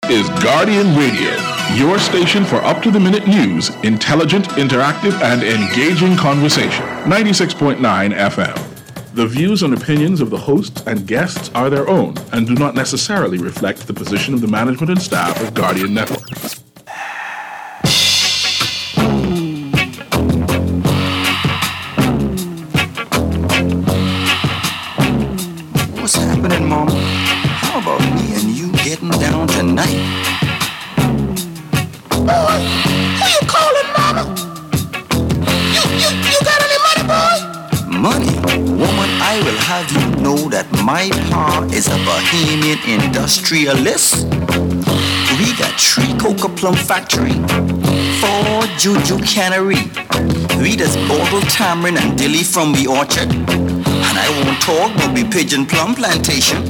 is Guardian Radio, your station for up-to-the-minute news, intelligent, interactive, and engaging conversation. 96.9 FM. The views and opinions of the hosts and guests are their own and do not necessarily reflect the position of the management and staff of Guardian Network. What's happening, Mom? How about me and you getting down tonight? Boy, who you calling, Mama? You got any money, boy? Money? Woman, I will have you know that my pa is a Bahamian industrialist. We got 3 coca plum factory, 4 juju cannery. We just bottle tamarind and dilly from the orchard. And I won't talk about the pigeon plum plantation.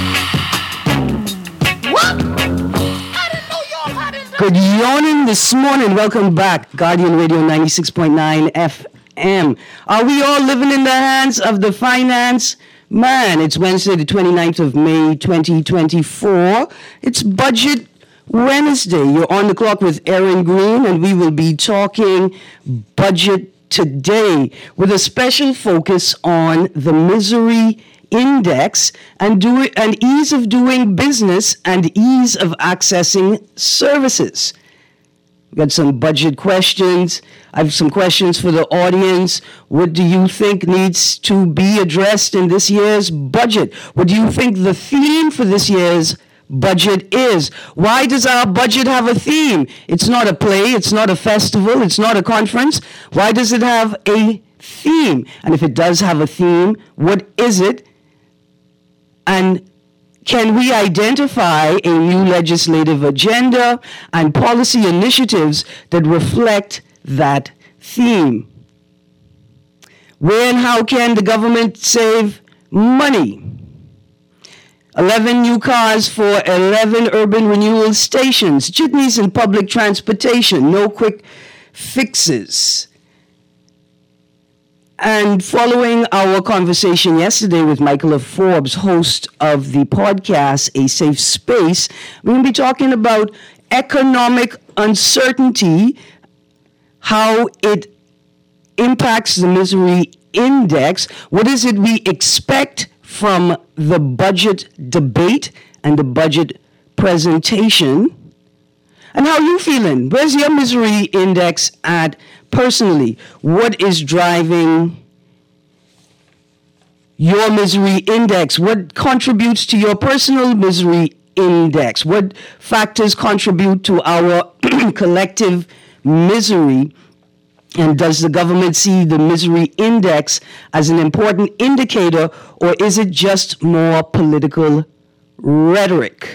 What? I didn't know y'all had it. Good morning this morning. Welcome back. Guardian Radio 96.9 FM. Are we all living in the hands of the finance man? It's Wednesday, the 29th of May, 2024. It's Budget Wednesday. You're on the clock with Aaron Green, and we will be talking budget today with a special focus on the misery index and ease of doing business and ease of accessing services. We've got some budget questions. I have some questions for the audience. What do you think needs to be addressed in this year's budget? What do you think the theme for this year's budget is? Why does our budget have a theme? It's not a play, it's not a festival, it's not a conference. Why does it have a theme? And if it does have a theme, what is it? And can we identify a new legislative agenda and policy initiatives that reflect that theme? Where and how can the government save money? 11 new cars for 11 urban renewal stations, jitneys and public transportation, no quick fixes. And following our conversation yesterday with Michael F. Forbes, host of the podcast, A Safe Space, we're going to be talking about economic uncertainty, how it impacts the misery index. What is it we expect from the budget debate and the budget presentation? And how are you feeling? Where's your misery index at personally? What is driving your misery index? What contributes to your personal misery index? What factors contribute to our collective misery? And does the government see the misery index as an important indicator, or is it just more political rhetoric?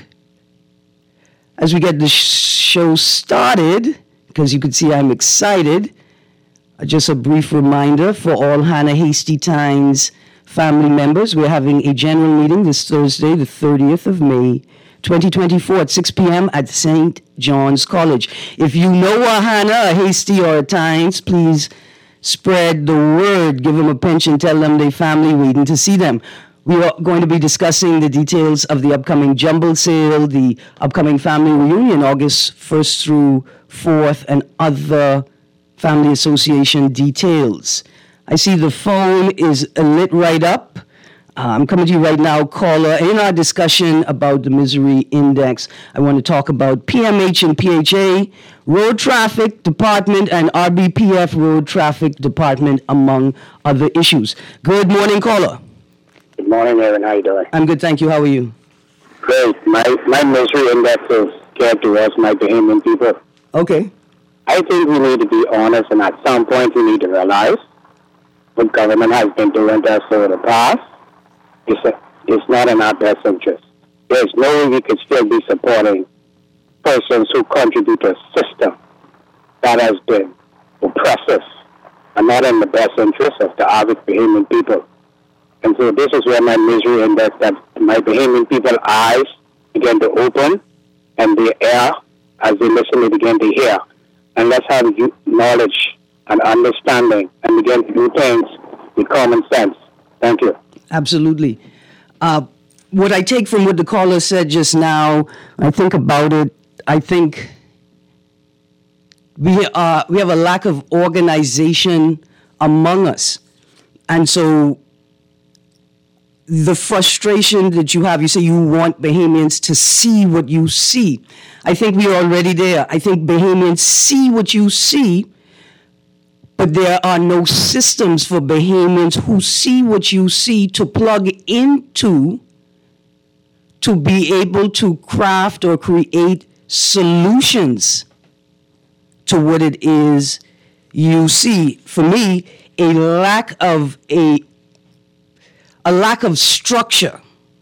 As we get the show started, because you can see I'm excited, just a brief reminder for all Hannah Hasty Tynes family members, we're having a general meeting this Thursday, the 30th of May, 2024 at 6 p.m. at St. John's College. If you know a Hannah, a Hasty, or a Tynes, please spread the word. Give them a pinch and tell them their family waiting to see them. We are going to be discussing the details of the upcoming jumble sale, the upcoming family reunion, August 1st through 4th, and other family association details. I see the phone is lit right up. I'm coming to you right now, caller. In our discussion about the misery index, I want to talk about PMH and PHA, Road Traffic Department, and RBPF Road Traffic Department, among other issues. Good morning, caller. Good morning, Aaron. How you doing? I'm good, thank you. How are you? Great. My misery index is geared towards my Bahamian people. Okay. I think we need to be honest, and at some point we need to realize what government has been doing to us over the past. It's not in our best interest. There's no way we could still be supporting persons who contribute to a system that has been oppressive and not in the best interest of the average Bahamian people. And so this is where my misery index, that my Bahamian people's eyes begin to open and their ear, as they listen, they begin to hear. And let's have knowledge and understanding and begin to do things with common sense. Thank you. Absolutely. what I take from what the caller said just now, I think about it, I think we have a lack of organization among us. And so the frustration that you have, you say you want Bahamians to see what you see. I think we are already there. I think Bahamians see what you see, but there are no systems for Bahamians who see what you see to plug into to be able to craft or create solutions to what it is you see. For me, a lack of structure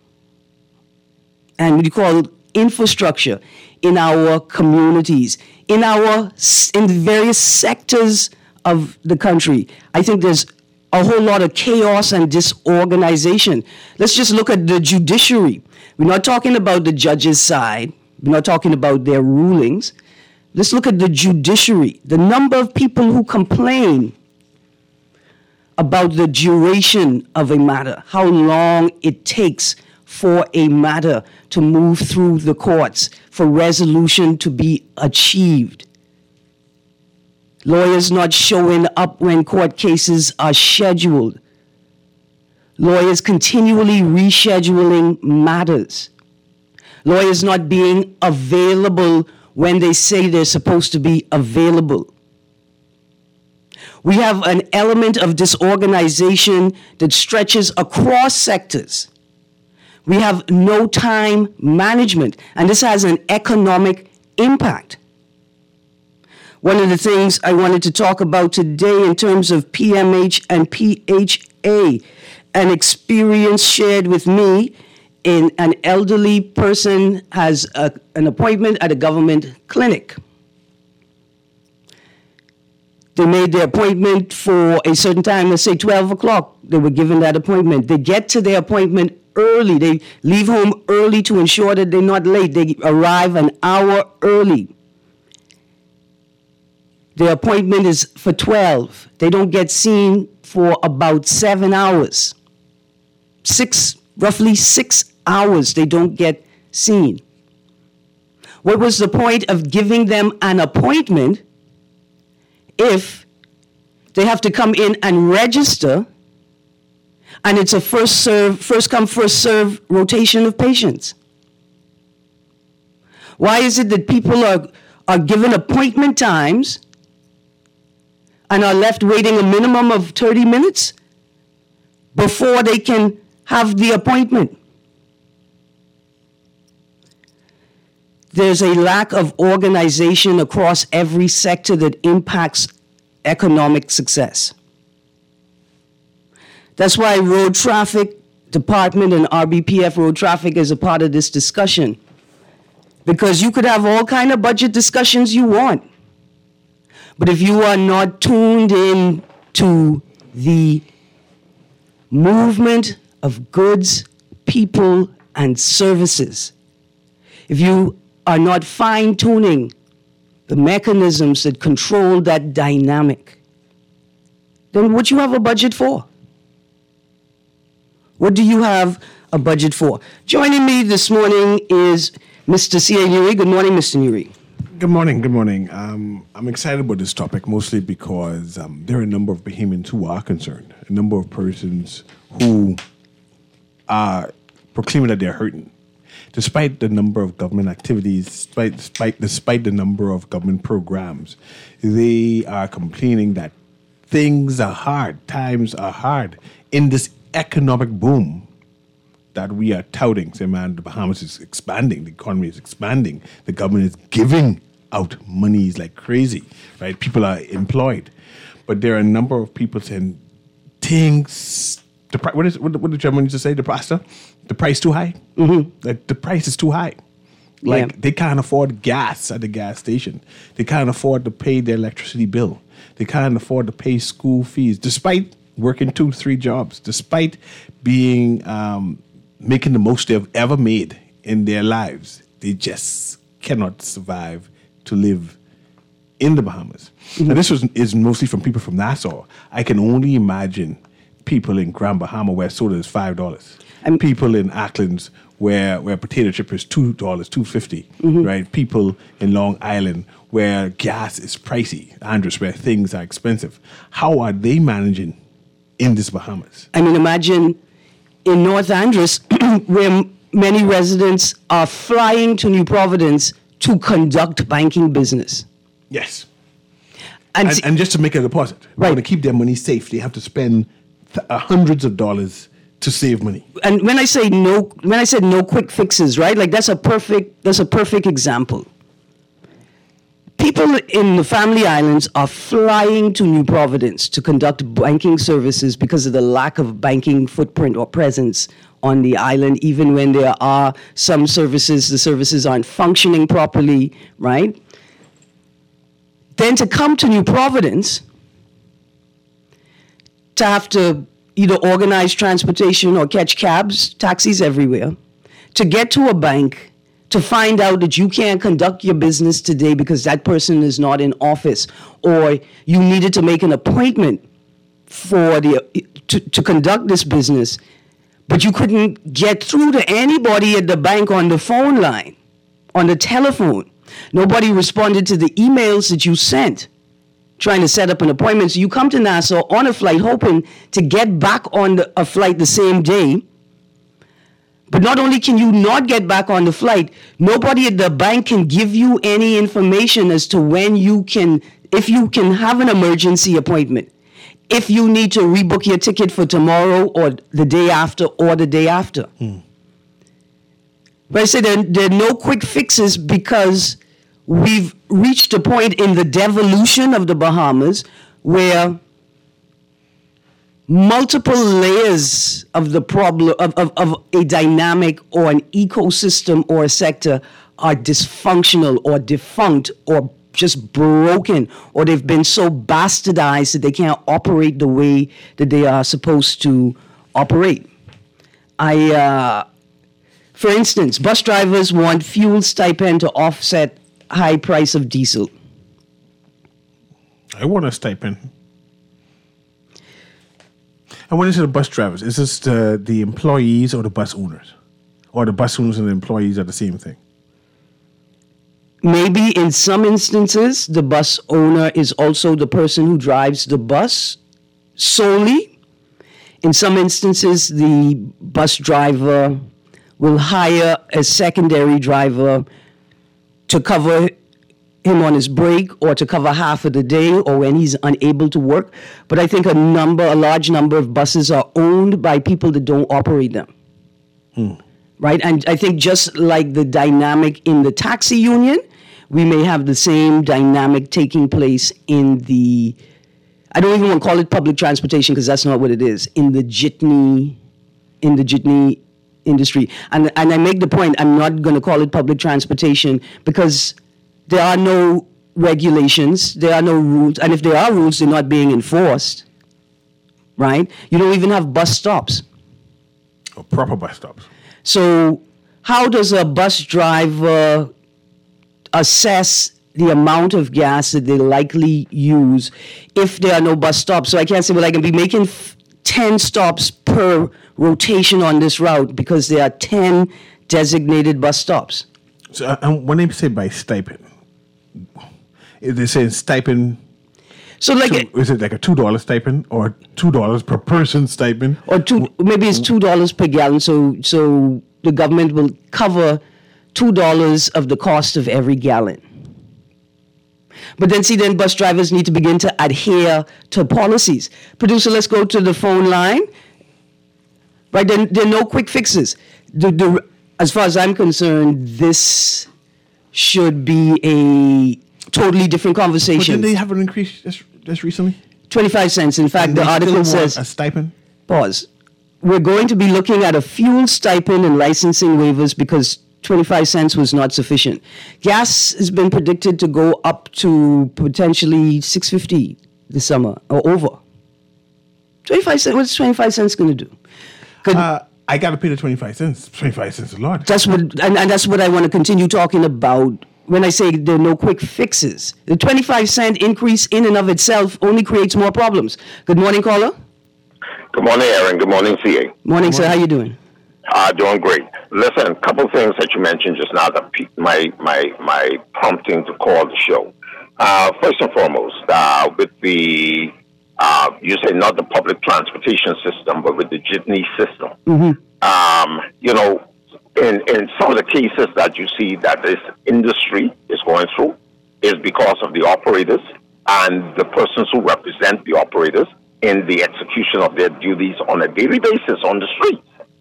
and what you call infrastructure in our communities, in the various sectors of the country. I think there's a whole lot of chaos and disorganization. Let's just look at the judiciary. We're not talking about the judge's side. We're not talking about their rulings. Let's look at the judiciary. The number of people who complain about the duration of a matter, how long it takes for a matter to move through the courts, for resolution to be achieved. Lawyers not showing up when court cases are scheduled. Lawyers continually rescheduling matters. Lawyers not being available when they say they're supposed to be available. We have an element of disorganization that stretches across sectors. We have no time management, and this has an economic impact. One of the things I wanted to talk about today in terms of PMH and PHA, an experience shared with me in an elderly person has an appointment at a government clinic. They made their appointment for a certain time, let's say 12 o'clock. They were given that appointment. They get to their appointment early. They leave home early to ensure that they're not late. They arrive an hour early. Their appointment is for 12. They don't get seen for about 7 hours. Roughly 6 hours they don't get seen. What was the point of giving them an appointment if they have to come in and register and it's a first come, first serve rotation of patients? Why is it that people are given appointment times and are left waiting a minimum of 30 minutes before they can have the appointment? There's a lack of organization across every sector that impacts economic success. That's why Road Traffic Department and RBPF Road Traffic is a part of this discussion. Because you could have all kind of budget discussions you want. But if you are not tuned in to the movement of goods, people, and services, if you are not fine-tuning the mechanisms that control that dynamic, then what you have a budget for? What do you have a budget for? Joining me this morning is Mr. C.A. Newry. Good morning, Mr. Newry. Good morning, good morning. I'm excited about this topic mostly because there are a number of Bahamians who are concerned, a number of persons who are proclaiming that they're hurting. Despite the number of government activities, despite the number of government programs, they are complaining that things are hard, times are hard. In this economic boom that we are touting, say, man, the Bahamas is expanding, the economy is expanding, the government is giving out monies like crazy, right? People are employed. But there are a number of people saying things, what did the German used to say, the pastor? The price too high? Mm-hmm. Like, the price is too high. Like, they can't afford gas at the gas station. They can't afford to pay their electricity bill. They can't afford to pay school fees, despite working 2-3 jobs, despite being making the most they've ever made in their lives. They just cannot survive to live in the Bahamas. Mm-hmm. Now, this is mostly from people from Nassau. I can only imagine people in Grand Bahama where soda is $5. And people in Acklands where potato chip is $2, $2.50, right? People in Long Island where gas is pricey, Andres, where things are expensive. How are they managing in this Bahamas? I mean, imagine in North Andros, where many residents are flying to New Providence to conduct banking business. Yes. And And just to make a deposit, Right. to keep their money safe, they have to spend hundreds of dollars to save money. and when I said no quick fixes, right? Like that's a perfect example. People in the Family Islands are flying to New Providence to conduct banking services because of the lack of banking footprint or presence on the island. Even when there are some services, the services aren't functioning properly, right? Then to come to New Providence, to have to either organize transportation or catch cabs, taxis everywhere, to get to a bank, to find out that you can't conduct your business today because that person is not in office, or you needed to make an appointment for to conduct this business, but you couldn't get through to anybody at the bank on the phone line, on the telephone. Nobody responded to the emails that you sent trying to set up an appointment. So you come to Nassau on a flight hoping to get back on a flight the same day. But not only can you not get back on the flight, nobody at the bank can give you any information as to when if you can have an emergency appointment, if you need to rebook your ticket for tomorrow or the day after or the day after. But I say there are no quick fixes because we've reached a point in the devolution of the Bahamas where multiple layers of the problem of a dynamic or an ecosystem or a sector are dysfunctional or defunct or just broken, or they've been so bastardized that they can't operate the way that they are supposed to operate. For instance, bus drivers want fuel stipend to offset high price of diesel. I want a stipend. And when is it the bus drivers? Is this the employees or the bus owners? Or the bus owners and the employees are the same thing? Maybe in some instances, the bus owner is also the person who drives the bus solely. In some instances, the bus driver will hire a secondary driver to cover him on his break or to cover half of the day or when he's unable to work. But I think a large number of buses are owned by people that don't operate them. Right? And I think just like the dynamic in the taxi union, we may have the same dynamic taking place in the, I don't even want to call it public transportation because that's not what it is, in the jitney industry. And I make the point, I'm not going to call it public transportation because there are no regulations, there are no rules, and if there are rules, they're not being enforced, right? You don't even have bus stops. Or proper bus stops. So how does a bus driver assess the amount of gas that they likely use if there are no bus stops? So I can't say, well, I can be making 10 stops per rotation on this route because there are 10 designated bus stops. So when they say by stipend, is they say stipend? So like, Is it like a $2 stipend or $2 per person stipend? or maybe it's $2 per gallon. So the government will cover $2 of the cost of every gallon. But then bus drivers need to begin to adhere to policies. Producer, let's go to the phone line. Right, there are no quick fixes. As far as I'm concerned, this should be a totally different But conversation. didn't they have an increase just recently? 25 cents. In fact, And the they article still want says, a stipend? pause. We're going to be looking at a fuel stipend and licensing waivers because 25 cents was not sufficient. Gas has been predicted to go up to potentially $6.50 this summer or over. 25 cents. What's 25 cents going to do? I got to pay the 25 cents. 25 cents is a lot. That's what, and that's what I want to continue talking about when I say there are no quick fixes. The 25 cent increase in and of itself only creates more problems. Good morning, caller. Good morning, Aaron. Good morning, CA. Morning, sir. How you doing? Doing great. Listen, a couple things that you mentioned just now that piqued my prompting to call the show. First and foremost, with the you say not the public transportation system, but with the jitney system. You know, in some of the cases that you see that this industry is going through is because of the operators and the persons who represent the operators in the execution of their duties on a daily basis on the streets.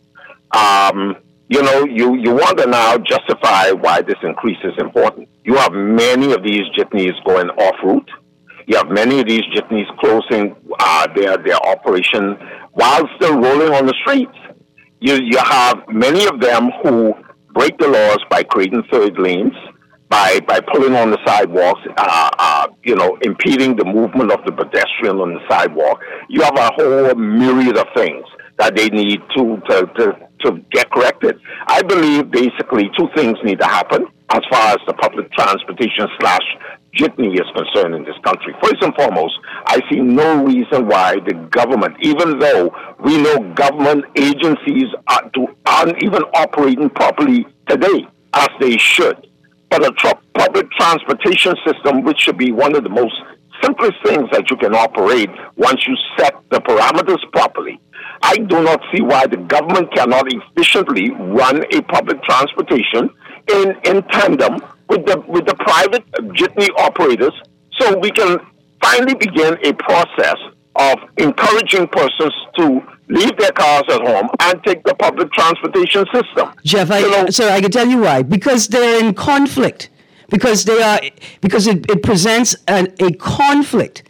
You know, you want to now justify why this increase is important. You have many of these jitneys going off route. You have many of these jitneys closing their operation while still rolling on the streets. You have many of them who break the laws by creating third lanes, by pulling on the sidewalks, you know, impeding the movement of the pedestrian on the sidewalk. You have a whole myriad of things that they need to get corrected. I believe basically two things need to happen as far as the public transportation / jitney is concerned in this country. First and foremost, I see no reason why the government, even though we know government agencies aren't even operating properly today as they should, but a public transportation system, which should be one of the most simplest things that you can operate once you set the parameters properly. I do not see why the government cannot efficiently run a public transportation in tandem with the private jitney operators, so we can finally begin a process of encouraging persons to leave their cars at home and take the public transportation system. Jeff, sir, I can tell you why. Because they're in conflict. Because it presents a conflict.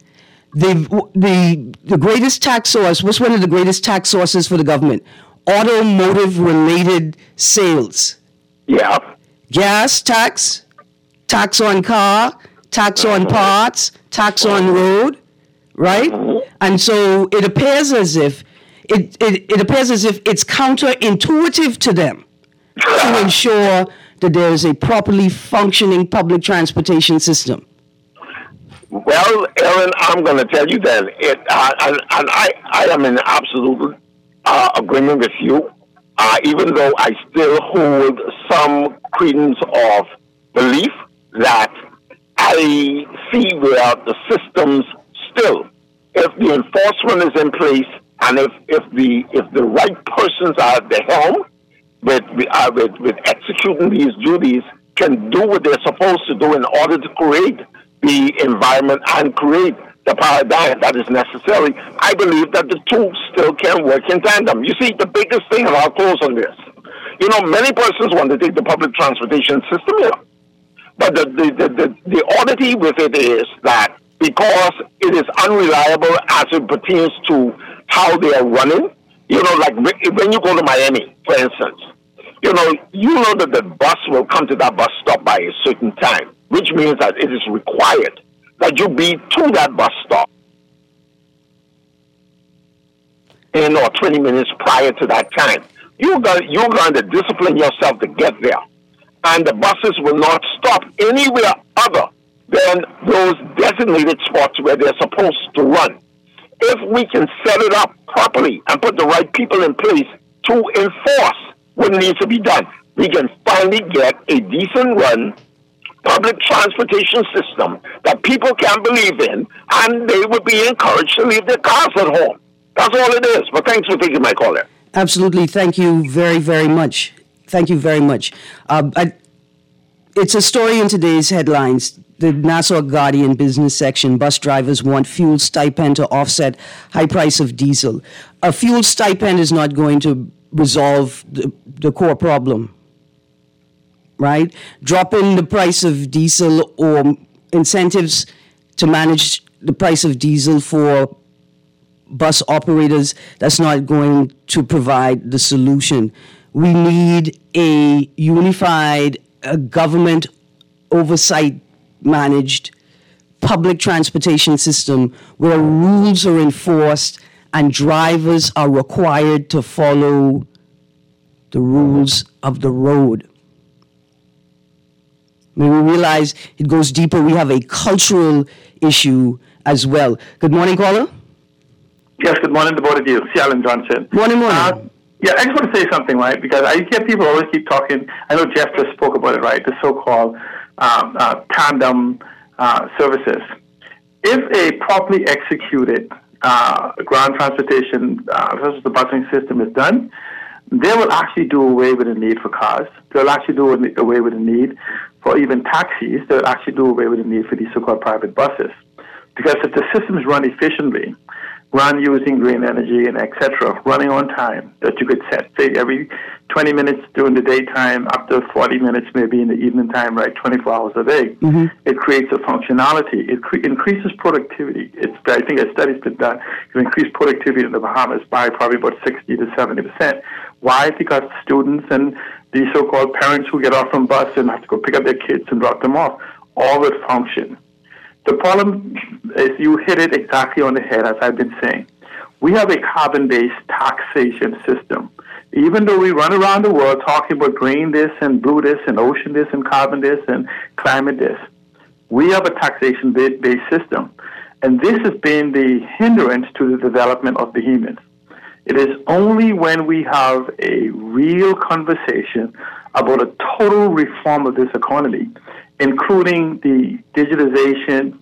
The greatest tax source, what's one of the greatest tax sources for the government? Automotive-related sales. Yeah. Gas tax, tax on car, tax on parts, tax on road, right? And so it appears as if it's counterintuitive to them to ensure that there is a properly functioning public transportation system. Well, Aaron, I'm going to tell you then, I am in absolute agreement with you, even though I still hold some credence of belief that I see where the systems still, if the enforcement is in place and if the right persons are at the helm with executing these duties, can do what they're supposed to do in order to create the environment and create the paradigm that is necessary, I believe that the two still can work in tandem. You see, the biggest thing, and I'll close on this, you know, many persons want to take the public transportation system here, but the oddity with it is that because it is unreliable as it pertains to how they are running, you know, like when you go to Miami, for instance, you know that the bus will come to that bus stop by a certain time, which means that it is required that you be to that bus stop 10 or 20 minutes prior to that time. You're going to discipline yourself to get there. And the buses will not stop anywhere other than those designated spots where they're supposed to run. If we can set it up properly and put the right people in place to enforce what needs to be done, we can finally get a decent run public transportation system that people can believe in, and they would be encouraged to leave their cars at home. That's all it is. But thanks for taking my call there. Absolutely. Thank you very, very much. Thank you very much. It's a story in today's headlines. The Nassau Guardian business section, bus drivers want fuel stipend to offset high price of diesel. A fuel stipend is not going to resolve the core problem, right? Dropping the price of diesel or incentives to manage the price of diesel for bus operators, that's not going to provide the solution. We need a unified government oversight managed public transportation system where rules are enforced and drivers are required to follow the rules of the road. When we realize it goes deeper, we have a cultural issue as well. Good morning, caller. Yes, good morning to both of you. C. Alan Johnson. Morning. Yeah, I just want to say something, right? Because I hear people always keep talking. I know Jeff just spoke about it, right? The so-called tandem services. If a properly executed ground transportation versus the busing system is done, they will actually do away with the need for cars. They'll actually do away with the need for even taxis. They'll actually do away with the need for these so-called private buses. Because if the systems run efficiently, run using green energy and etc., running on time, that you could set, say, every 20 minutes during the daytime, up to 40 minutes maybe in the evening time, right, 24 hours a day. It creates a functionality. It increases productivity. I think a study's been done to increase productivity in the Bahamas by probably about 60 to 70%. Why? Because students and these so-called parents who get off from bus and have to go pick up their kids and drop them off, all would function. The problem is you hit it exactly on the head, as I've been saying. We have a carbon-based taxation system. Even though we run around the world talking about green this and blue this and ocean this and carbon this and climate this, we have a taxation-based system. And this has been the hindrance to the development of Bahamians. It is only when we have a real conversation about a total reform of this economy, including the digitization,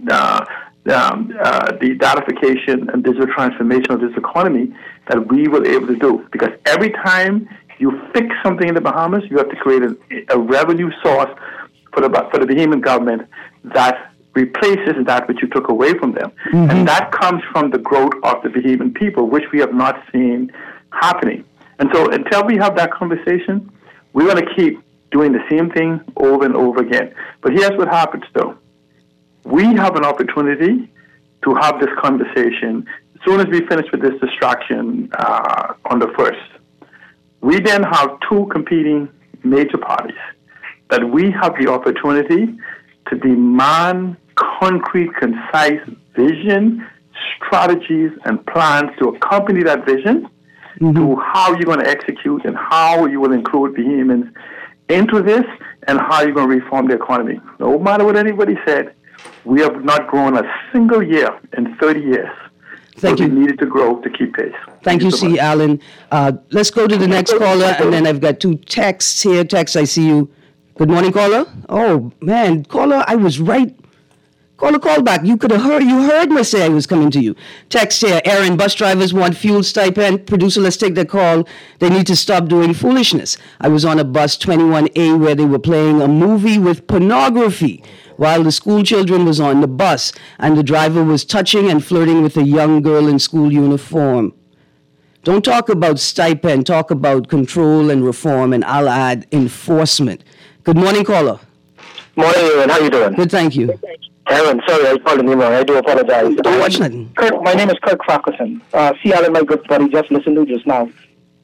the datification and digital transformation of this economy, that we will be able to do. Because every time you fix something in the Bahamas, you have to create a revenue source for the Bahamian government that replaces that which you took away from them. And that comes from the growth of the Bahamian people, which we have not seen happening. And so until we have that conversation, we're going to keep doing the same thing over and over again. But here's what happens, though. We have an opportunity to have this conversation as soon as we finish with this distraction on the 1st. We then have two competing major parties that we have the opportunity to demand concrete, concise vision, strategies, and plans to accompany that vision to how you're going to execute and how you will include Bahamians into this and how you're going to reform the economy. No matter what anybody said, we have not grown a single year in 30 years. Thank you. We needed to grow to keep pace. Thank you, so C. much. Allen. Let's go to the next caller, and then I've got two texts here. I see you. Good morning, caller. Oh, man. Caller, I was right. Caller, call back. You heard me say I was coming to you. Text here. Aaron, bus drivers want fuel stipend. Producer, let's take the call. They need to stop doing foolishness. I was on a bus 21A where they were playing a movie with pornography while the school children was on the bus, and the driver was touching and flirting with a young girl in school uniform. Don't talk about stipend. Talk about control and reform, and I'll add enforcement. Good morning, caller. Morning, Aaron. How you doing? Good, thank you. Aaron, sorry, I called you wrong. I do apologize. Don't watch nothing. Kirk, my name is Kirk Frackerson. C. Allen, my good buddy, just listened to just now.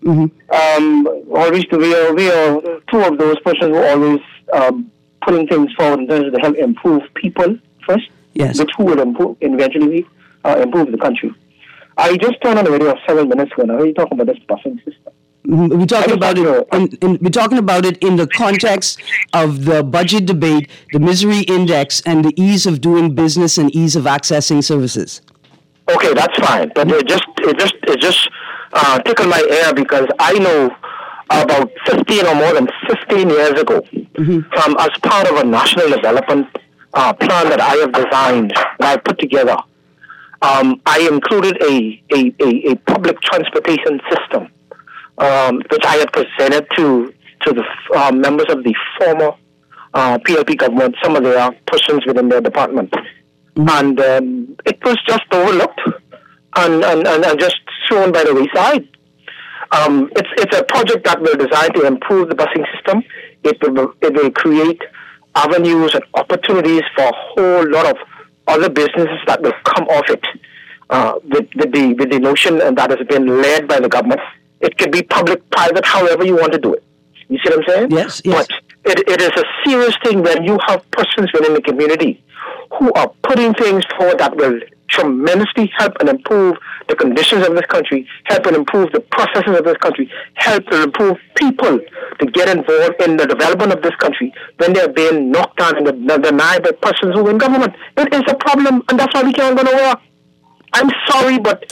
Always we are two of those persons who always putting things forward in terms of to help improve people first, Yes. which who will eventually improve the country. I just turned on the radio 7 minutes ago. Now, are you talking about this busing system? We're talking about it. We're talking about it in the context of the budget debate, the misery index, and the ease of doing business and ease of accessing services. Okay, that's fine. But it just tickled my ear because I know about 15 or more than 15 years ago, as part of a national development plan that I have designed, that I put together, I included a public transportation system, which I had presented to the members of the former PLP government, some of their persons within their department. And it was just overlooked and just thrown by the wayside. It's a project that will designed to improve the busing system. It will create avenues and opportunities for a whole lot of other businesses that will come off it with the notion that has been led by the government. It could be public, private, however you want to do it. You see what I'm saying? Yes. But it is a serious thing when you have persons within the community who are putting things forward that will tremendously help and improve the conditions of this country, help and improve the processes of this country, help and improve people to get involved in the development of this country when they're being knocked down and denied by persons who are in government. It is a problem, and that's why we can't go nowhere. I'm sorry, but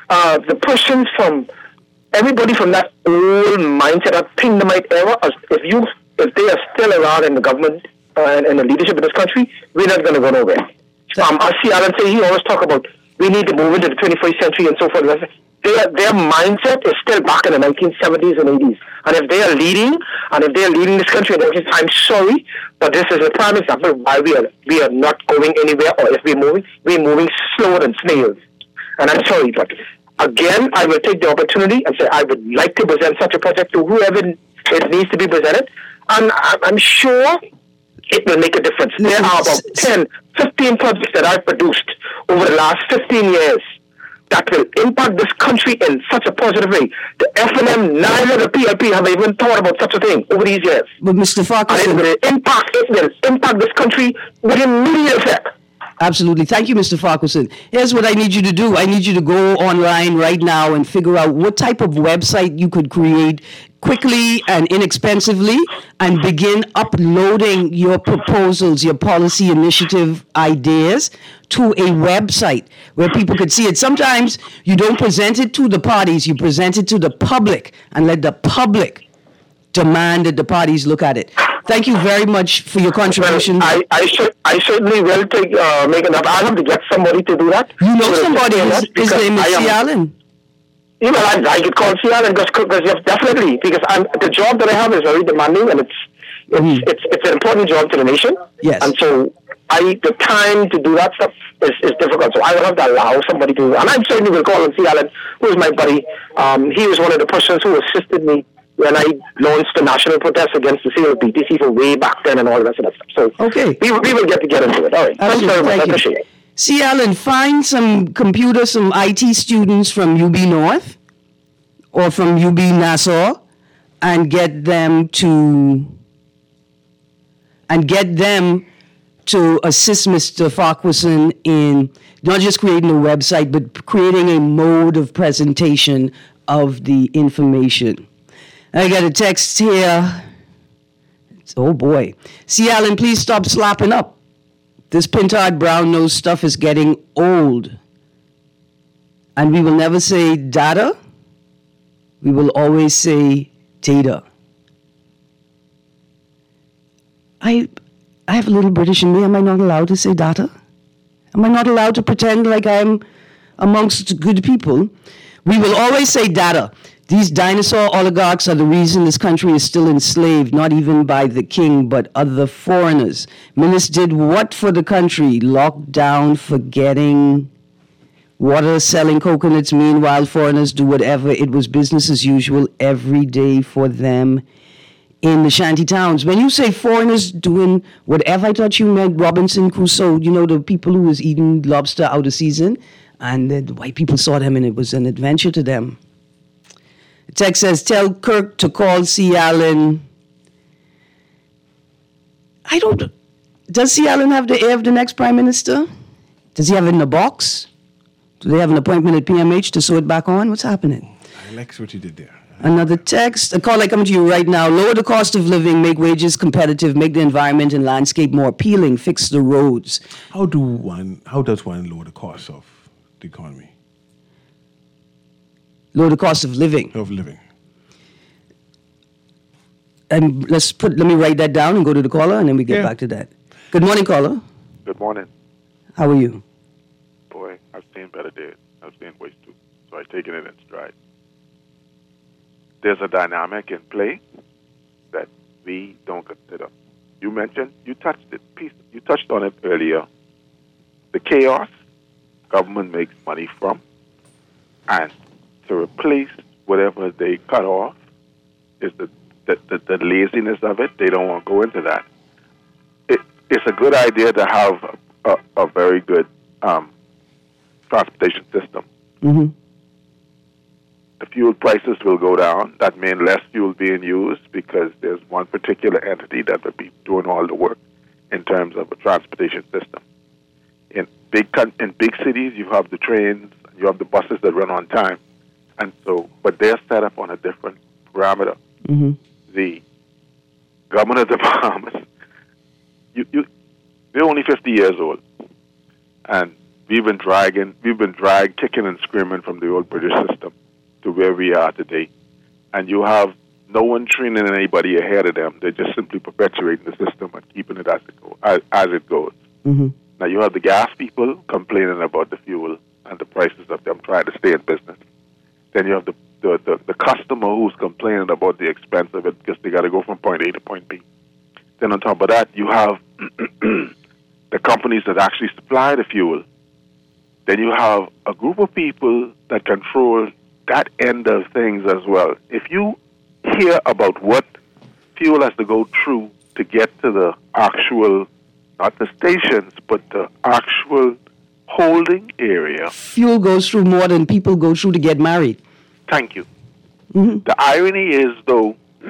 the persons from everybody from that old mindset, that Kingdomite era, if they are still around in the government and the leadership of this country, we're not going to go nowhere. As C. Allen say, he always talk about we need to move into the 21st century and so forth. Their mindset is still back in the 1970s and 80s. And if they are leading this country, I'm sorry, but this is a prime example of why we are not going anywhere, or if we're moving slower than snails. And I'm sorry, but again, I will take the opportunity and say I would like to present such a project to whoever it needs to be presented. And I'm sure it will make a difference. There are about 10, 15 projects that I've produced over the last 15 years that will impact this country in such a positive way. The FNM, neither the PLP have even thought about such a thing over these years. But Mr. Farquharson, and it will impact this country with immediate effect. Absolutely. Thank you, Mr. Farquharson. Here's what I need you to do. I need you to go online right now and figure out what type of website you could create quickly and inexpensively and begin uploading your proposals, your policy initiative ideas to a website where people could see it. Sometimes you don't present it to the parties, you present it to the public and let the public demand that the parties look at it. Thank you very much for your contribution. Well, I certainly will make enough. I'll have to get somebody to do that. You know somebody. His name is C. Allen. You know, I get called C. Allen because definitely, because the job that I have is very demanding, and it's an important job to the nation. Yes. And so the time to do that stuff is difficult. So I will have to allow somebody to do that. And I certainly will call on C. Allen, who is my buddy. He was one of the persons who assisted me when I launched the national protest against the sale of BTC for way back then and all the rest of that stuff. So we will get into it. All right. Thanks very much. I appreciate it. C. Allen, find some IT students from UB North or from UB Nassau and get them to assist Mr. Farquharson in not just creating a website, but creating a mode of presentation of the information. I got a text here. Oh boy. C. Allen, please stop slapping up. This Pintard brown nose stuff is getting old. And we will never say data. We will always say data. I have a little British in me. Am I not allowed to say data? Am I not allowed to pretend like I'm amongst good people? We will always say data. These dinosaur oligarchs are the reason this country is still enslaved, not even by the king, but other foreigners. Ministers did what for the country? Locked down, forgetting water, selling coconuts. Meanwhile, foreigners do whatever. It was business as usual every day for them in the shanty towns. When you say foreigners doing whatever, I thought you meant Robinson Crusoe, you know, the people who was eating lobster out of season, and the white people saw them and it was an adventure to them. The text says, tell Kirk to call C. Allen. Does C. Allen have the ear of the next prime minister? Does he have it in a box? Do they have an appointment at PMH to sew it back on? What's happening? I like what you did there. Another text, a call coming to you right now. Lower the cost of living, make wages competitive, make the environment and landscape more appealing, fix the roads. How does one lower the cost of the economy? Lower the cost of living. And let me write that down and go to the caller, and then we get back to that. Good morning, caller. Good morning. How are you? Boy, I've seen better days. I've seen worse too. So I've taken it in stride. There's a dynamic in play that we don't consider. You touched on it earlier. The chaos government makes money from, and to replace whatever they cut off is the laziness of it. They don't want to go into that. It's a good idea to have a very good transportation system. Mm-hmm. The fuel prices will go down. That means less fuel being used because there's one particular entity that will be doing all the work in terms of a transportation system. In big cities, you have the trains, you have the buses that run on time, and so, but they're set up on a different parameter. Mm-hmm. The government of the Bahamas, they're only 50 years old, and we've been dragged kicking and screaming from the old British system to where we are today. And you have no one training anybody ahead of them. They're just simply perpetuating the system and keeping it as it goes. Mm-hmm. Now you have the gas people complaining about the fuel and the prices of them trying to stay in business. Then you have the customer who's complaining about the expense of it because they got to go from point A to point B. Then on top of that, you have the companies that actually supply the fuel. Then you have a group of people that control that end of things as well. If you hear about what fuel has to go through to get to the actual, not the stations, but the actual holding area. Fuel goes through more than people go through to get married. Thank you. Mm-hmm. The irony is, though,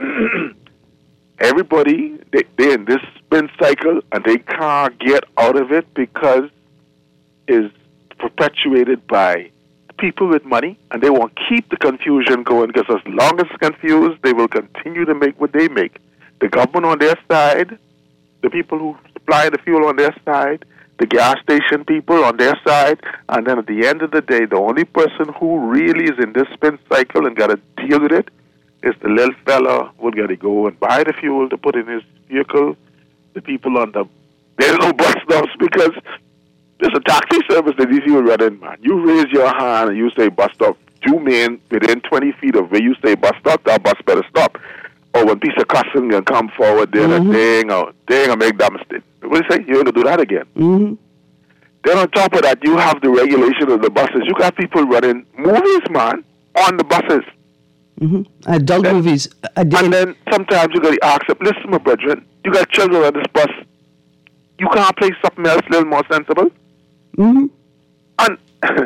everybody, they're in this spin cycle and they can't get out of it because it's perpetuated by people with money, and they want to keep the confusion going because as long as it's confused, they will continue to make what they make. The government on their side, the people who supply the fuel on their side, the gas station people on their side, and then at the end of the day, the only person who really is in this spin cycle and got to deal with it is the little fella who got to go and buy the fuel to put in his vehicle. The people on there's no bus stops because there's a taxi service that these people run in, man. You raise your hand and you say bus stop. You mean within 20 feet of where you say bus stop, that bus better stop. Or when piece of cussing can come forward, then dang, I make that mistake. What do you say? You're going to do that again. Mm-hmm. Then on top of that, you have the regulation of the buses. You got people running movies, man, on the buses. Mm-hmm. Adult movies. And then sometimes you got to ask them, listen, my brethren, you got children on this bus. You can't play something else a little more sensible? Mm-hmm. And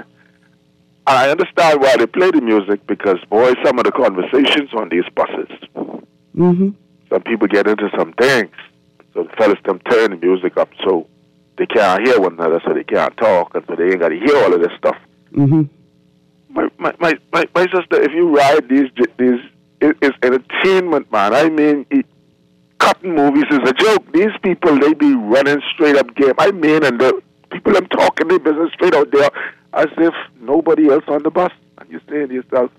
I understand why they play the music because, boy, some of the conversations on these buses. Mm-hmm. Some people get into some things. So the fellas them turn the music up so they can't hear one another, so they can't talk, and so they ain't got to hear all of this stuff. Mm-hmm. My sister, if you ride these, it's entertainment, man. I mean, cutting movies is a joke. These people, they be running straight up game. I mean, and the people I'm talking, they business straight out there as if nobody else on the bus. And you're saying to yourself,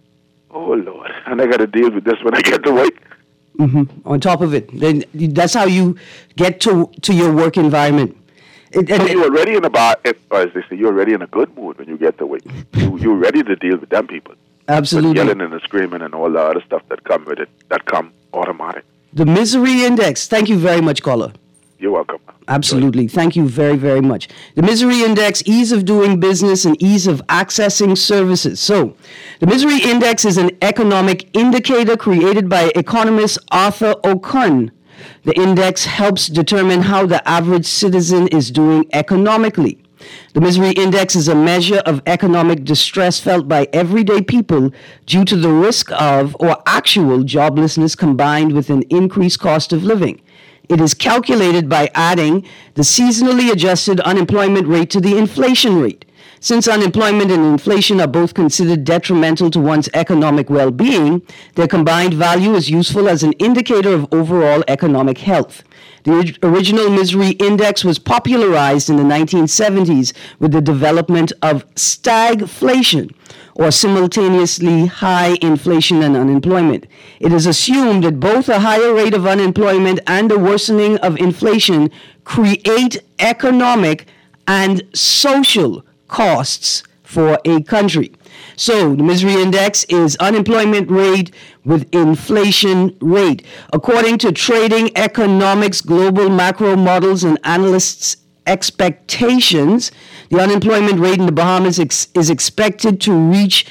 oh, Lord, and I got to deal with this when I get to work. Mm-hmm. On top of it, then that's how you get to your work environment. So you're already in as they say, you're already in a good mood when you get to work. You're ready to deal with them people. Absolutely. With yelling and the screaming and all the other stuff that come with it, that come automatic. The misery index. Thank you very much, caller. You're welcome. Absolutely. Thank you very, very much. The misery index, ease of doing business and ease of accessing services. So, the misery index is an economic indicator created by economist Arthur Okun. The index helps determine how the average citizen is doing economically. The misery index is a measure of economic distress felt by everyday people due to the risk of or actual joblessness combined with an increased cost of living. It is calculated by adding the seasonally adjusted unemployment rate to the inflation rate. Since unemployment and inflation are both considered detrimental to one's economic well-being, their combined value is useful as an indicator of overall economic health. The original misery index was popularized in the 1970s with the development of stagflation, or simultaneously high inflation and unemployment. It is assumed that both a higher rate of unemployment and a worsening of inflation create economic and social costs for a country. So the misery index is unemployment rate with inflation rate. According to Trading Economics Global Macro Models and Analysts' expectations, the unemployment rate in the Bahamas is expected to reach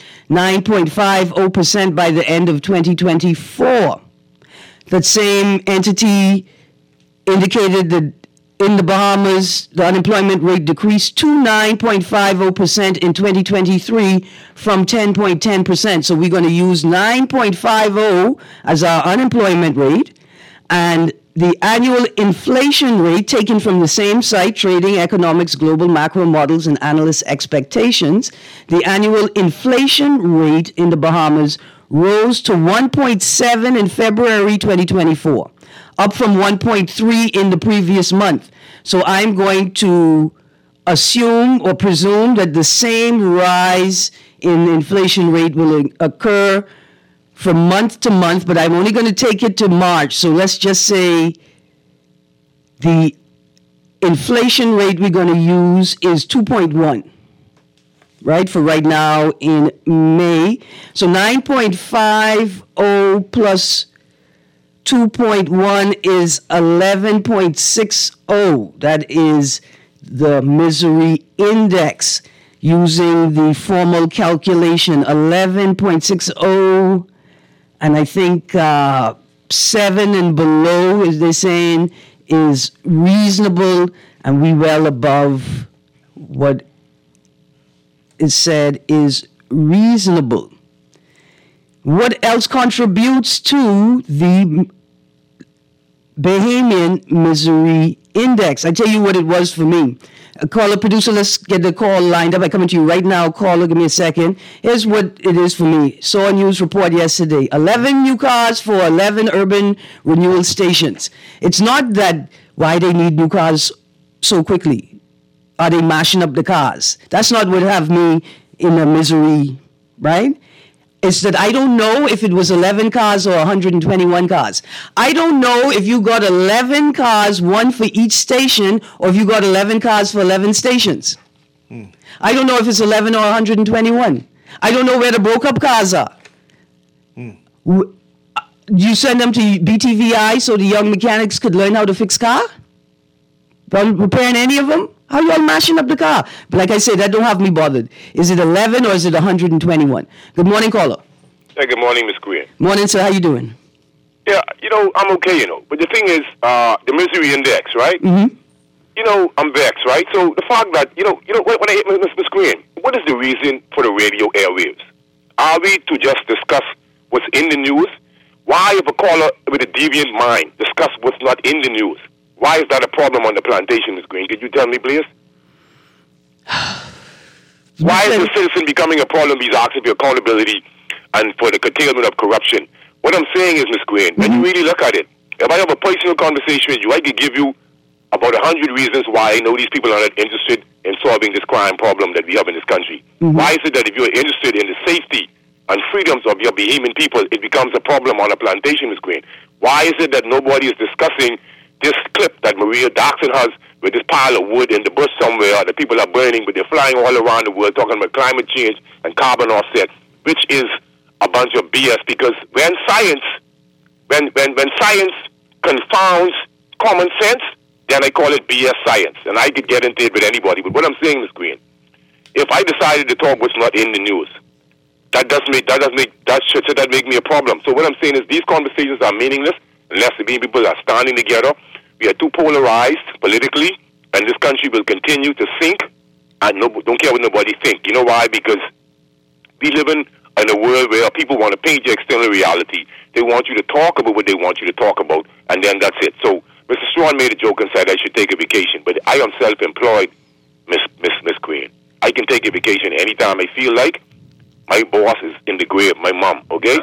9.50% by the end of 2024. That same entity indicated that in the Bahamas, the unemployment rate decreased to 9.50% in 2023 from 10.10%. So we're going to use 9.50 as our unemployment rate, and the annual inflation rate taken from the same site, Trading Economics Global Macro Models and Analysts' Expectations, the annual inflation rate in the Bahamas rose to 1.7 in February 2024, up from 1.3 in the previous month. So I'm going to assume or presume that the same rise in the inflation rate will occur from month to month, but I'm only going to take it to March. So let's just say the inflation rate we're going to use is 2.1, right, for right now in May. So 9.50 plus 2.1 is 11.60. That is the misery index using the formal calculation, 11.60. And I think 7 and below, as they're saying, is reasonable, and we well above what is said is reasonable. What else contributes to the Bahamian Misery Index? I tell you what it was for me. Caller, producer, let's get the call lined up. I'm coming to you right now. Caller, give me a second. Here's what it is for me. Saw a news report yesterday. 11 new cars for 11 urban renewal stations. It's not that why they need new cars so quickly. Are they mashing up the cars? That's not what have me in a misery, right? It's that I don't know if it was 11 cars or 121 cars. I don't know if you got 11 cars, one for each station, or if you got 11 cars for 11 stations. I don't know if it's 11 or 121. I don't know where the broke up cars are. You send them to BTVI so the young mechanics could learn how to fix car? Repairing any of them? How y'all mashing up the car? But like I said, that don't have me bothered. Is it 11 or is it 121? Good morning, caller. Hey, good morning, Miss Green. Morning, sir. How you doing? Yeah, I'm okay, But the thing is, the misery index, right? Mm-hmm. I'm vexed, right? So the fact that, when I hit Miss Green, what is the reason for the radio airwaves? Are we to just discuss what's in the news? Why, if a caller with a deviant mind discuss what's not in the news? Why is that a problem on the plantation, Ms. Green? Could you tell me, please? Why is the citizen becoming a problem? He's asking for accountability and for the curtailment of corruption. What I'm saying is, Ms. Green, when you really look at it, if I have a personal conversation with you, I could give you about 100 reasons why I know these people are not interested in solving this crime problem that we have in this country. Why is it that if you're interested in the safety and freedoms of your Bahamian people, it becomes a problem on a plantation, Ms. Green? Why is it that nobody is discussing this clip that Maria Doxson has with this pile of wood in the bush somewhere that people are burning, but they're flying all around the world talking about climate change and carbon offset, which is a bunch of BS, because when science confounds common sense, then I call it BS science, and I could get into it with anybody. But what I'm saying, Ms. Green, if I decided to talk what's not in the news, that should make me a problem. So what I'm saying is these conversations are meaningless unless the people are standing together. We are too polarized politically, and this country will continue to sink, and don't care what nobody think. You know why? Because we live in a world where people want to paint your external reality. They want you to talk about what they want you to talk about, and then that's it. So Mr. Strawn made a joke and said I should take a vacation, but I am self-employed, Miss Queen. I can take a vacation anytime I feel like. My boss is in the grave, my mom, okay?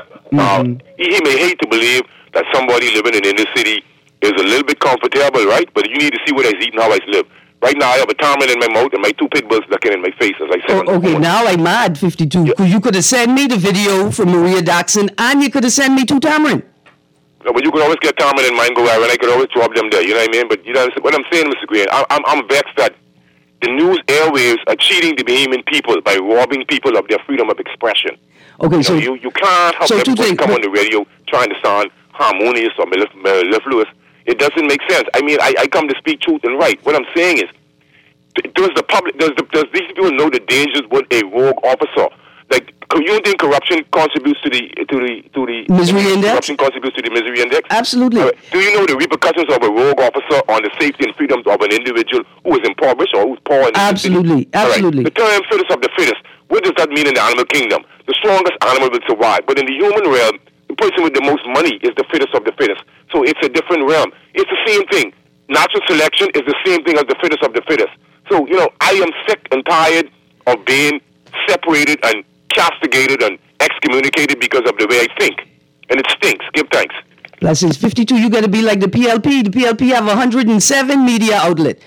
He may hate to believe that somebody living in the inner city is a little bit comfortable, right? But you need to see what I eat and how I live. Right now, I have a tamarind in my mouth and my 2 pit bulls looking in my face as I said. Okay, now I'm mad, 52. Yeah. You could have sent me the video from Maria Doxson, and you could have sent me 2 tamarind. No, but you could always get tamarind in mine, go out, and I could always drop them there, you know what I mean? But you know what I'm saying, Mr. Green? I'm vexed that the news airwaves are cheating the Bahamian people by robbing people of their freedom of expression. Okay, so you can't have everybody come on the radio trying to sound harmonious or mellifluous. It doesn't make sense. I mean, I come to speak truth and right. What I'm saying is, does these people know the dangers with a rogue officer? Like, you think corruption contributes to the misery index? Corruption contributes to the misery index? Absolutely. Do you know the repercussions of a rogue officer on the safety and freedoms of an individual who is impoverished or who's poor in the Absolutely. city? Absolutely. Right. The term fittest of the fittest, what does that mean in the animal kingdom? The strongest animal will survive. But in the human realm, the person with the most money is the fittest of the fittest. So it's a different realm. It's the same thing. Natural selection is the same thing as the fittest of the fittest. So, I am sick and tired of being separated and castigated and excommunicated because of the way I think. And it stinks. Give thanks. Blessings. 52, you got to be like the PLP. The PLP have 107 media outlet.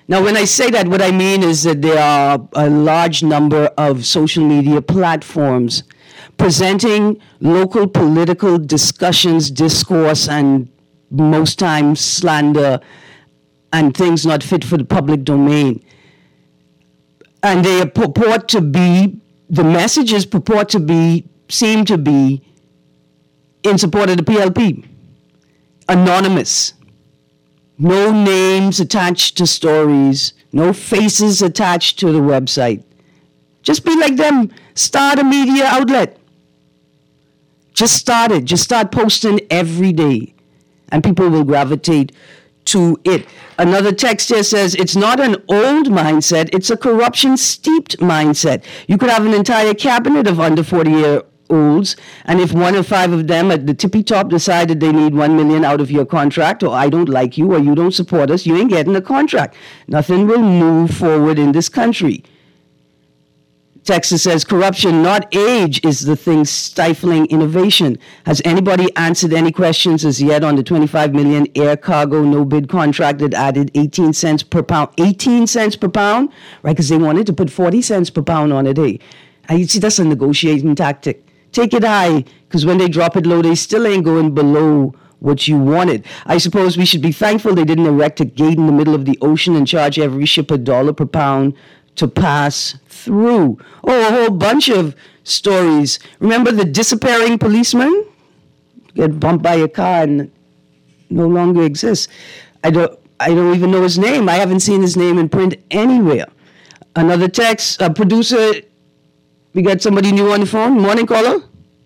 Now, when I say that, what I mean is that there are a large number of social media platforms presenting local political discussions, discourse, and most times slander and things not fit for the public domain. And they purport to be, the messages purport to be, seem to be in support of the PLP. Anonymous. No names attached to stories. No faces attached to the website. Just be like them. Start a media outlet. Just start it. Just start posting every day. And people will gravitate to it. Another text here says, it's not an old mindset, it's a corruption-steeped mindset. You could have an entire cabinet of under 40-year-olds, and if 1 or 5 of them at the tippy top decided they need $1 million out of your contract, or I don't like you, or you don't support us, you ain't getting a contract. Nothing will move forward in this country. Texas says, corruption, not age, is the thing stifling innovation. Has anybody answered any questions as yet on the $25 million air cargo no-bid contract that added 18 cents per pound? 18 cents per pound? Right, because they wanted to put 40 cents per pound on it. Hey, you see, that's a negotiating tactic. Take it high, because when they drop it low, they still ain't going below what you wanted. I suppose we should be thankful they didn't erect a gate in the middle of the ocean and charge every ship $1 per pound to pass through. Oh, a whole bunch of stories. Remember the disappearing policeman? Get bumped by a car and no longer exists. I don't even know his name. I haven't seen his name in print anywhere. Another text, producer, we got somebody new on the phone. Morning, caller.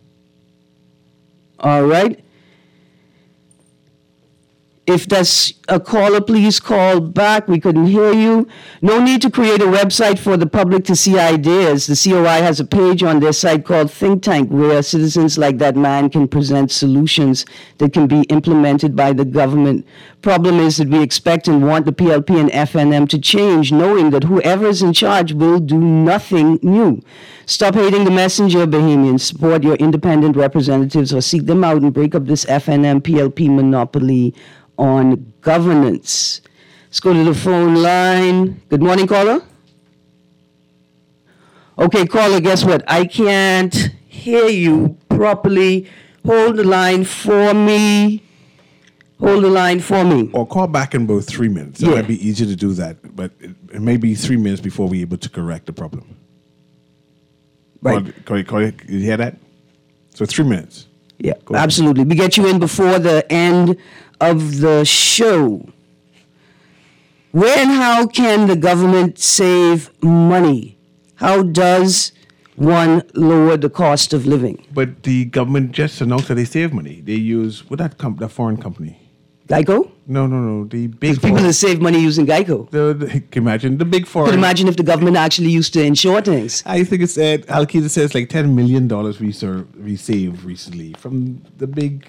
All right. If that's a caller, please call back. We couldn't hear you. No need to create a website for the public to see ideas. The COI has a page on their site called Think Tank, where citizens like that man can present solutions that can be implemented by the government. Problem is that we expect and want the PLP and FNM to change, knowing that whoever is in charge will do nothing new. Stop hating the messenger, Bahamians. Support your independent representatives or seek them out and break up this FNM PLP monopoly on governance. Let's go to the phone line. Good morning, caller. Okay, caller, guess what? I can't hear you properly. Hold the line for me. Hold the line for me. Or call back in about 3 minutes. It might be easier to do that, but it may be 3 minutes before we're able to correct the problem. Right. Call, you hear that? So 3 minutes. Yeah, absolutely. We get you in before the end of the show. Where and how can the government save money? How does one lower the cost of living? But the government just announced that they save money. They use, that foreign company? Geico? No. The big people that save money using Geico. Imagine the big foreign. Could imagine if the government actually used to insure things. I think it said, Al-Qaeda says like $10 million we saved recently from the big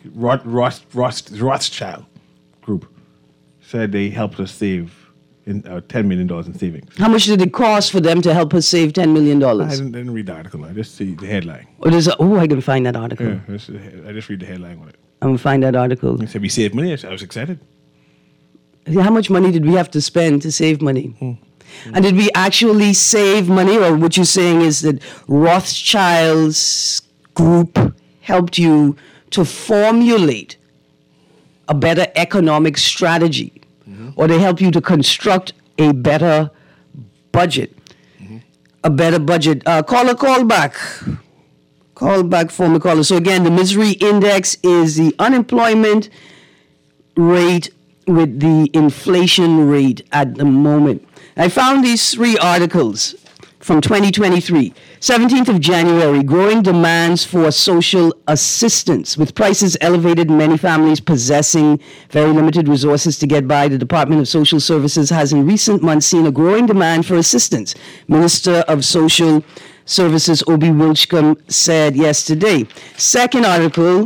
Rothschild group. Said they helped us save $10 million in savings. How much did it cost for them to help us save $10 million? I didn't read the article. I just see the headline. I can find that article. Yeah, I just read the headline on it. I'm going to find that article. They said we saved money. I was excited. How much money did we have to spend to save money? And did we actually save money? Or what you're saying is that Rothschild's group helped you to formulate a better economic strategy? Or they help you to construct a better budget? A better budget. Caller, call back. Call back for me, caller. So again, the misery index is the unemployment rate with the inflation rate at the moment. I found these 3 articles from 2023. 17th of January, growing demands for social assistance. With prices elevated and many families possessing very limited resources to get by, the Department of Social Services has in recent months seen a growing demand for assistance. Minister of Social Services Obi Wilchcombe said yesterday. Second article,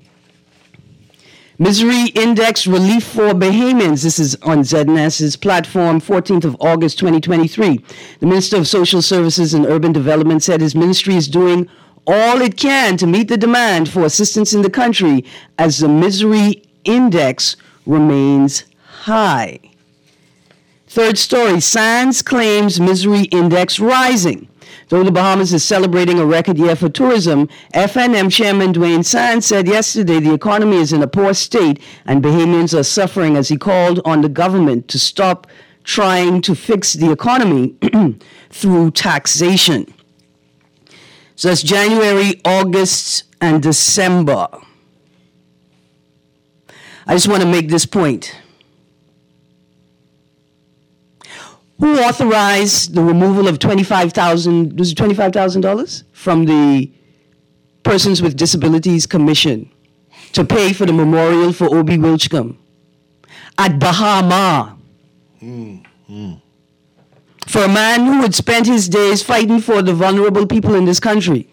Misery Index Relief for Bahamians. This is on ZNS's platform, 14th of August, 2023. The Minister of Social Services and Urban Development said his ministry is doing all it can to meet the demand for assistance in the country as the Misery Index remains high. Third story, Sands claims misery index rising. Though the Bahamas is celebrating a record year for tourism, FNM Chairman Dwayne Sands said yesterday the economy is in a poor state and Bahamians are suffering as he called on the government to stop trying to fix the economy through taxation. So that's January, August, and December. I just want to make this point. Who authorized the removal of $25,000 from the Persons with Disabilities Commission to pay for the memorial for Obi Wilchcombe at Bahama? For a man who had spent his days fighting for the vulnerable people in this country.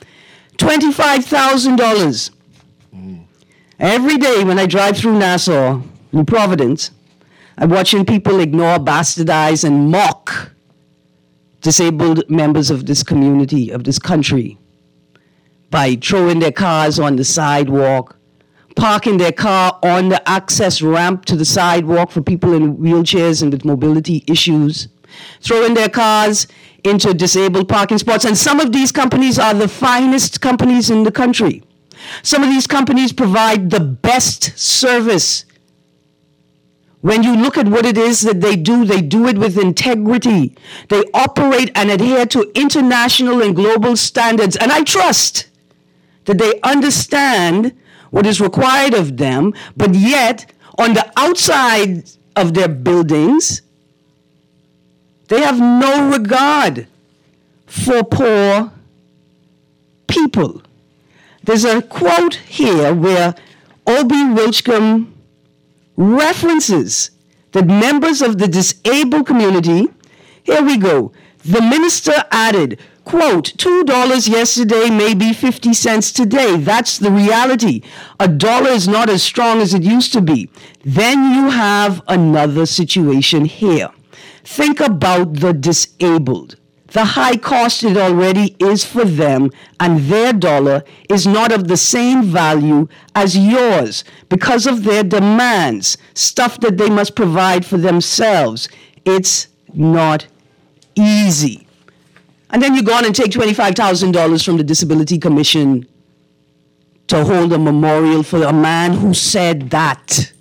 $25,000. Every day when I drive through Nassau, in Providence, I'm watching people ignore, bastardize, and mock disabled members of this community, of this country, by throwing their cars on the sidewalk, parking their car on the access ramp to the sidewalk for people in wheelchairs and with mobility issues, throwing their cars into disabled parking spots. And some of these companies are the finest companies in the country. Some of these companies provide the best service. When you look at what it is that they do it with integrity. They operate and adhere to international and global standards. And I trust that they understand what is required of them, but yet on the outside of their buildings, they have no regard for poor people. There's a quote here where Obi Wilchcombe references that members of the disabled community, here we go, the minister added, quote, $2 yesterday may be 50 cents today. That's the reality. A dollar is not as strong as it used to be. Then you have another situation here. Think about the disabled. The high cost it already is for them, and their dollar is not of the same value as yours because of their demands, stuff that they must provide for themselves. It's not easy. And then you go on and take $25,000 from the Disability Commission to hold a memorial for a man who said that.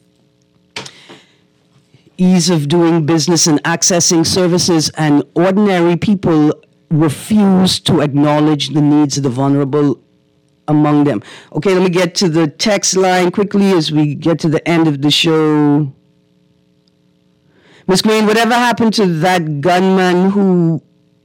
Ease of doing business and accessing services, and ordinary people refuse to acknowledge the needs of the vulnerable among them. Okay, let me get to the text line quickly as we get to the end of the show. Ms. Green, whatever happened to that gunman who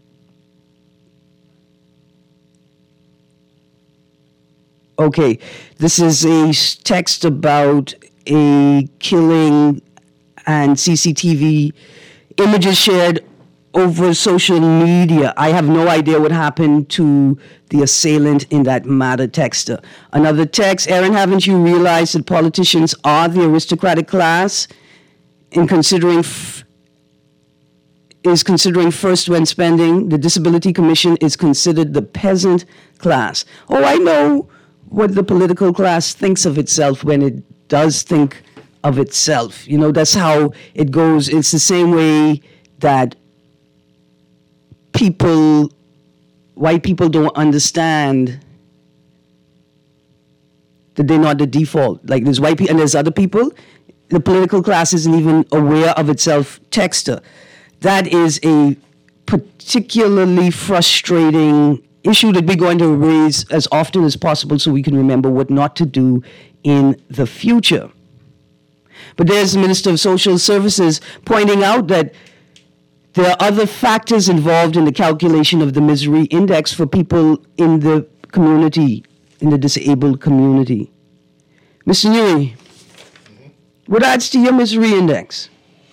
Okay, this is a text about a killing and CCTV images shared over social media. I have no idea what happened to the assailant in that matter, texter. Another text, Aaron, haven't you realized that politicians are the aristocratic class in considering first when spending? The Disability Commission is considered the peasant class. Oh, I know what the political class thinks of itself when it does think of itself. You know, that's how it goes. It's the same way that white people don't understand that they're not the default. Like there's white people and there's other people. The political class isn't even aware of itself. Texter. That is a particularly frustrating issue that we're going to raise as often as possible so we can remember what not to do in the future. But there's the Minister of Social Services pointing out that there are other factors involved in the calculation of the misery index for people in the community, in the disabled community. Mr. Newey, what adds to your misery index?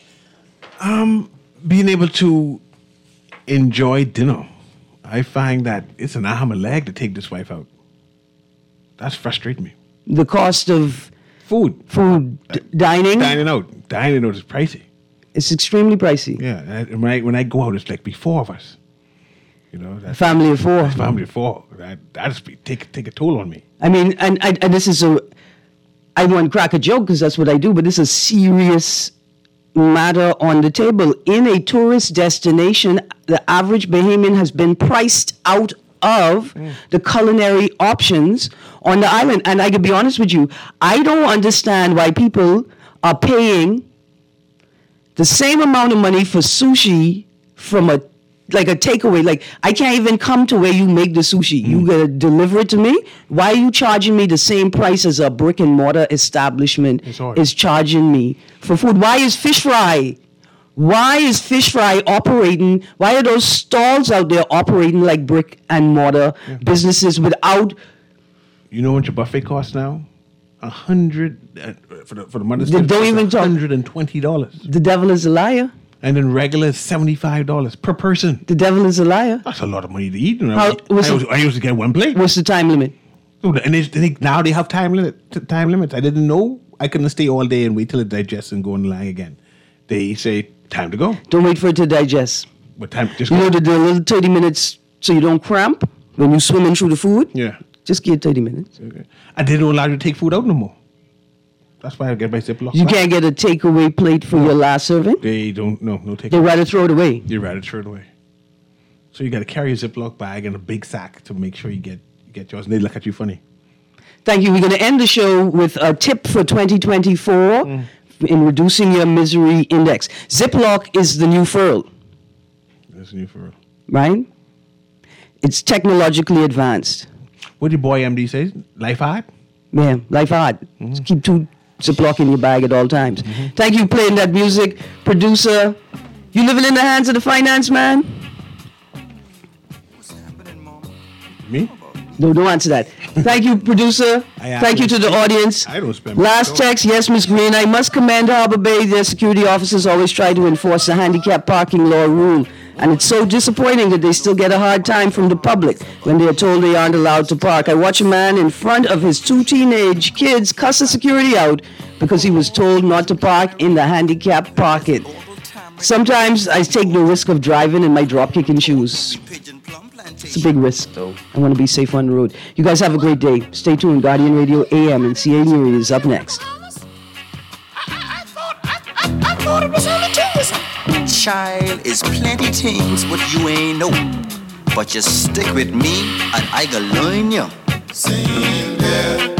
Being able to enjoy dinner. I find that it's an arm and leg to take this wife out. That's frustrating me. The cost of food, dining? Dining out is pricey. It's extremely pricey. Yeah, and when I go out, it's like be four of us. You know, that's family of four. Family of four. That's take a toll on me. I mean, and this is I won't crack a joke because that's what I do, but this is a serious matter on the table. In a tourist destination, the average Bahamian has been priced out of the culinary options on the island. And I can be honest with you, I don't understand why people are paying the same amount of money for sushi from a takeaway. Like, I can't even come to where you make the sushi. You gotta deliver it to me. Why are you charging me the same price as a brick and mortar establishment is charging me for food? Why is fish fry operating? Why are those stalls out there operating like brick and mortar businesses without? You know what your buffet costs now? $100 for the Mother's Day. Don't even talk. $120. The devil is a liar. And then regular is $75 per person. The devil is a liar. That's a lot of money to eat. I used to get one plate. What's the time limit? And now they have time limits. I didn't know. I couldn't stay all day and wait till it digests and go on the line again. They say time to go. Don't wait for it to digest. What time? Just you know the little 30 minutes so you don't cramp when you're swimming through the food? Yeah. Just give 30 minutes. Okay. And they don't allow you to take food out no more. That's why I get my Ziploc. You can't get a takeaway plate for your last serving? They don't, no takeaway. They rather throw it away. They rather throw it away. So you got to carry a Ziploc bag and a big sack to make sure you get yours. And they look at you funny. Thank you. We're going to end the show with a tip for 2024 in reducing your misery index. Ziploc is the new furl. That's the new furl. Right? It's technologically advanced. What did boy MD say? Life hard? Yeah, life hard. Just keep 2 Ziploc in your bag at all times. Thank you for playing that music. Producer, you living in the hands of the finance man? Me? No, don't answer that. Thank you, producer. Thank you to the audience. I don't spend Last text, yes, Ms. Green. I must commend Harbor Bay. Their security officers always try to enforce the handicap parking law rule. And it's so disappointing that they still get a hard time from the public when they are told they aren't allowed to park. I watch a man in front of his 2 teenage kids cuss the security out because he was told not to park in the handicap pocket. Sometimes I take the risk of driving in my drop-kicking shoes. It's a big risk, though. I want to be safe on the road. You guys have a great day. Stay tuned. Guardian Radio AM and CA News is up next. I thought it was only Tuesday. Child, is plenty things what you ain't know. But just stick with me and I gonna learn you. Sing there.